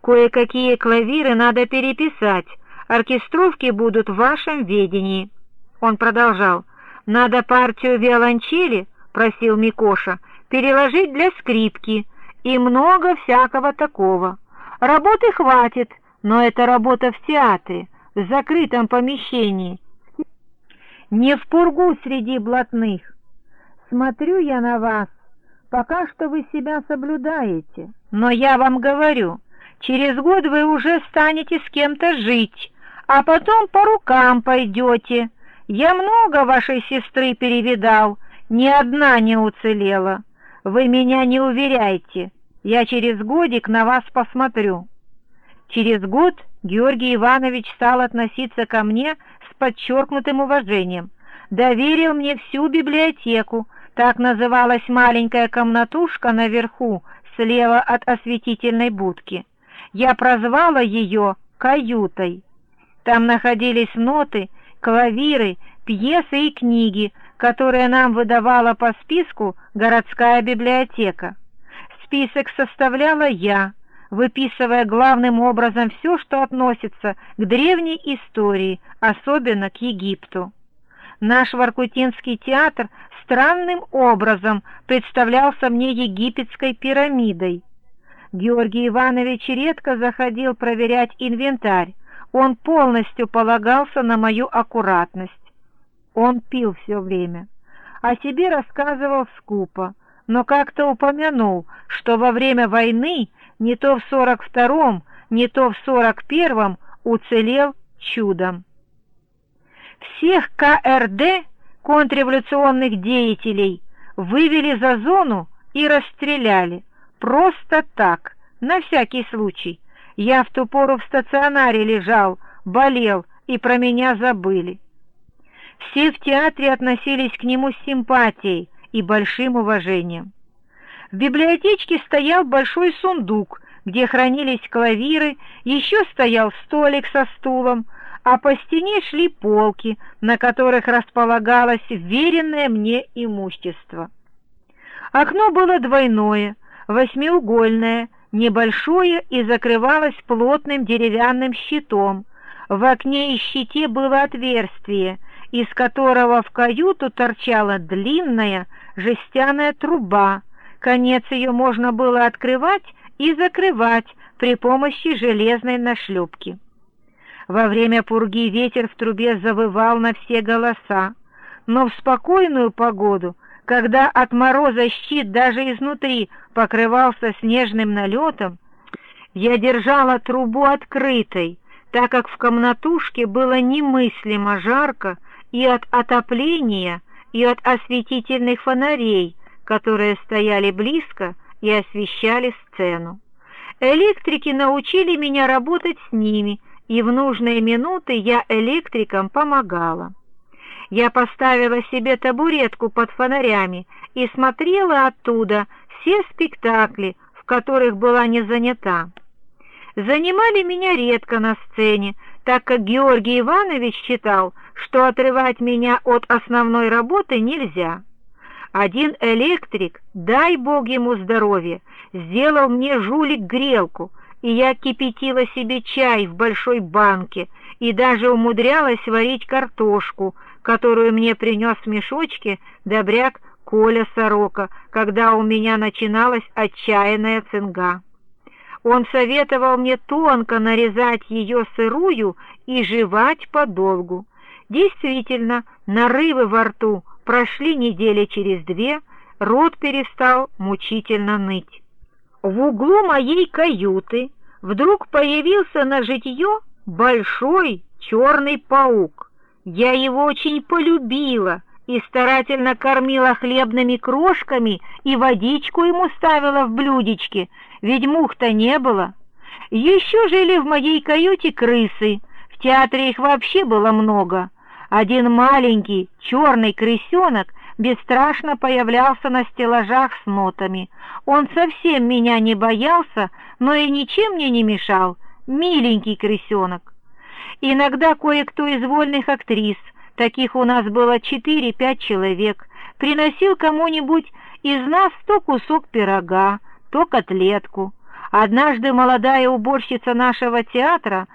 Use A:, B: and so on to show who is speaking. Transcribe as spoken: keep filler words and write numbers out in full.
A: Кое-какие клавиры надо переписать, оркестровки будут в вашем ведении». Он продолжал: «Надо партию виолончели, — просил Микоша, — переложить для скрипки и много всякого такого. Работы хватит, но это работа в театре, в закрытом помещении, не в пургу среди блатных. Смотрю я на вас, пока что вы себя соблюдаете, но я вам говорю, через год вы уже станете с кем-то жить, а потом по рукам пойдете. Я много вашей сестры перевидал, ни одна не уцелела. Вы меня не уверяйте, я через годик на вас посмотрю». Через год Георгий Иванович стал относиться ко мне с подчеркнутым уважением, доверил мне всю библиотеку, так называлась маленькая комнатушка наверху, слева от осветительной будки. Я прозвала ее «каютой». Там находились ноты, клавиры, пьесы и книги, которые нам выдавала по списку городская библиотека. Список составляла я, выписывая главным образом все, что относится к древней истории, особенно к Египту. Наш Воркутинский театр странным образом представлялся мне египетской пирамидой. Георгий Иванович редко заходил проверять инвентарь, он полностью полагался на мою аккуратность. Он пил все время, о себе рассказывал скупо, но как-то упомянул, что во время войны не то в сорок втором, не то в сорок первом уцелел чудом. Всех ка эр дэ, контрреволюционных деятелей, вывели за зону и расстреляли. Просто так, на всякий случай. Я в ту пору в стационаре лежал, болел, и про меня забыли. Все в театре относились к нему с симпатией и большим уважением. В библиотечке стоял большой сундук, где хранились клавиры, еще стоял столик со стулом, а по стене шли полки, на которых располагалось вверенное мне имущество. Окно было двойное, восьмиугольное, небольшое и закрывалось плотным деревянным щитом. В окне и щите было отверстие, из которого в каюту торчала длинная жестяная труба. Конец ее можно было открывать и закрывать при помощи железной нашлепки. Во время пурги ветер в трубе завывал на все голоса, но в спокойную погоду, когда от мороза щит даже изнутри покрывался снежным налетом, я держала трубу открытой, так как в комнатушке было немыслимо жарко и от отопления, и от осветительных фонарей, которые стояли близко и освещали сцену. Электрики научили меня работать с ними, и в нужные минуты я электрикам помогала. Я поставила себе табуретку под фонарями и смотрела оттуда все спектакли, в которых была не занята. Занимали меня редко на сцене, так как Георгий Иванович считал, что отрывать меня от основной работы нельзя. Один электрик, дай бог ему здоровья, сделал мне жулик-грелку, и я кипятила себе чай в большой банке и даже умудрялась варить картошку, которую мне принес в мешочке добряк Коля Сорока, когда у меня начиналась отчаянная цинга. Он советовал мне тонко нарезать ее сырую и жевать подолгу. Действительно, нарывы во рту прошли недели через две, рот перестал мучительно ныть. В углу моей каюты вдруг появился на житье большой черный паук. Я его очень полюбила и старательно кормила хлебными крошками и водичку ему ставила в блюдечке, ведь мух-то не было. Еще жили в моей каюте крысы, в театре их вообще было много. Один маленький черный крысенок бесстрашно появлялся на стеллажах с нотами. Он совсем меня не боялся, но и ничем мне не мешал, миленький крысенок. Иногда кое-кто из вольных актрис, таких у нас было четыре-пять человек, приносил кому-нибудь из нас то кусок пирога, то котлетку, Однажды молодая уборщица нашего театра